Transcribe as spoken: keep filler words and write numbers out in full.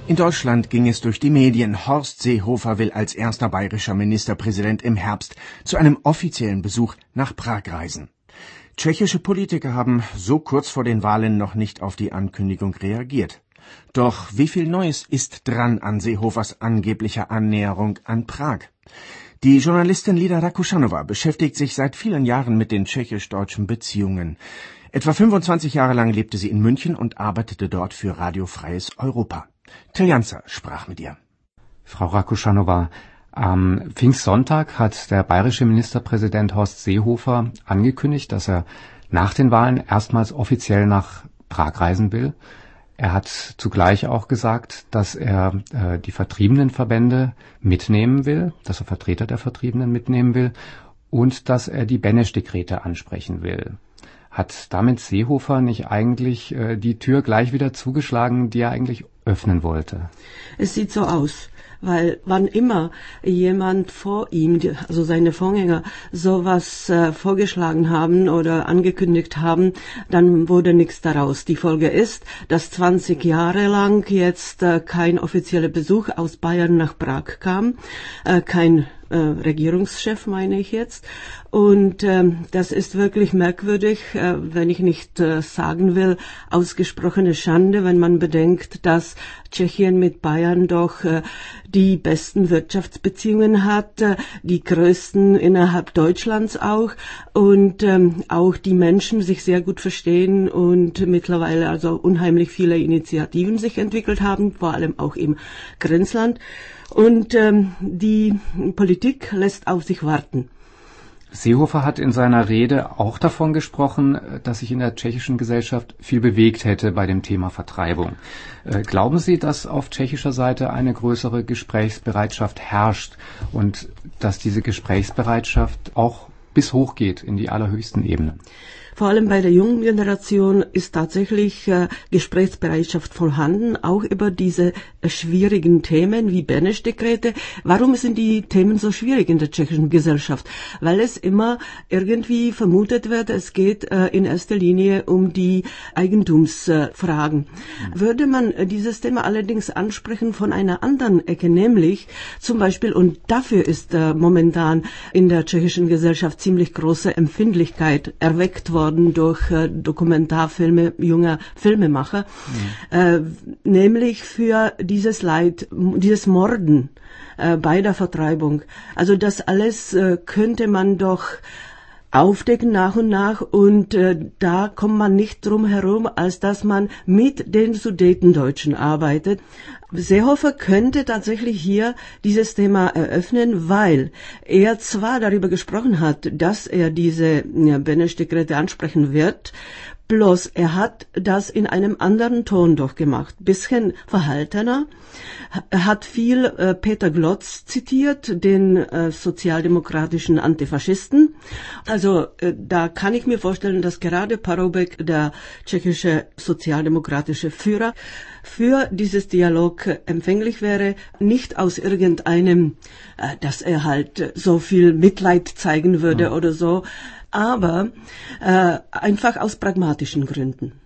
In Deutschland ging es durch die Medien. Horst Seehofer will als erster bayerischer Ministerpräsident im Herbst zu einem offiziellen Besuch nach Prag reisen. Tschechische Politiker haben so kurz vor den Wahlen noch nicht auf die Ankündigung reagiert. Doch wie viel Neues ist dran an Seehofers angeblicher Annäherung an Prag? Die Journalistin Lida Rakušanová beschäftigt sich seit vielen Jahren mit den tschechisch-deutschen Beziehungen. Etwa fünfundzwanzig Jahre lang lebte sie in München und arbeitete dort für Radio Freies Europa. Till Janzer sprach mit ihr. Frau Rakušanová, am Pfingstsonntag hat der bayerische Ministerpräsident Horst Seehofer angekündigt, dass er nach den Wahlen erstmals offiziell nach Prag reisen will. Er hat zugleich auch gesagt, dass er äh, die Vertriebenenverbände mitnehmen will, dass er Vertreter der Vertriebenen mitnehmen will und dass er die Beneš-Dekrete ansprechen will. Hat damit Seehofer nicht eigentlich äh, die Tür gleich wieder zugeschlagen, die er eigentlich öffnen wollte? Es sieht so aus, weil wann immer jemand vor ihm, also seine Vorgänger, sowas äh, vorgeschlagen haben oder angekündigt haben, dann wurde nichts daraus. Die Folge ist, dass zwanzig Jahre lang jetzt äh, kein offizieller Besuch aus Bayern nach Prag kam, äh, kein äh, Regierungschef meine ich jetzt. Und ähm, das ist wirklich merkwürdig, äh, wenn ich nicht äh, sagen will, ausgesprochene Schande, wenn man bedenkt, dass Tschechien mit Bayern doch äh, die besten Wirtschaftsbeziehungen hat, äh, die größten innerhalb Deutschlands auch und ähm, auch die Menschen sich sehr gut verstehen und mittlerweile also unheimlich viele Initiativen sich entwickelt haben, vor allem auch im Grenzland. Und ähm, die Politik lässt auf sich warten. Seehofer hat in seiner Rede auch davon gesprochen, dass sich in der tschechischen Gesellschaft viel bewegt hätte bei dem Thema Vertreibung. Äh, glauben Sie, dass auf tschechischer Seite eine größere Gesprächsbereitschaft herrscht und dass diese Gesprächsbereitschaft auch bis hoch geht in die allerhöchsten Ebenen? Vor allem bei der jungen Generation ist tatsächlich äh, Gesprächsbereitschaft vorhanden, auch über diese äh, schwierigen Themen wie Beneš-Dekrete. Warum sind die Themen so schwierig in der tschechischen Gesellschaft? Weil es immer irgendwie vermutet wird, es geht äh, in erster Linie um die Eigentumsfragen. Äh, Würde man äh, dieses Thema allerdings ansprechen von einer anderen Ecke, nämlich zum Beispiel, und dafür ist äh, momentan in der tschechischen Gesellschaft ziemlich große Empfindlichkeit erweckt worden, durch äh, Dokumentarfilme junger Filmemacher, mhm. äh, nämlich für dieses Leid, dieses Morden äh, bei der Vertreibung. Also das alles äh, könnte man doch aufdecken nach und nach und äh, da kommt man nicht drum herum, als dass man mit den Sudetendeutschen arbeitet. Seehofer könnte tatsächlich hier dieses Thema eröffnen, weil er zwar darüber gesprochen hat, dass er diese ja, Beneš-Dekrete ansprechen wird, bloß er hat das in einem anderen Ton doch gemacht, bisschen verhaltener. Er hat viel äh, Peter Glotz zitiert, den äh, sozialdemokratischen Antifaschisten. Also äh, da kann ich mir vorstellen, dass gerade Paroubek, der tschechische sozialdemokratische Führer, für dieses Dialog empfänglich wäre, nicht aus irgendeinem, äh, dass er halt so viel Mitleid zeigen würde ja. oder so, aber äh, einfach aus pragmatischen Gründen.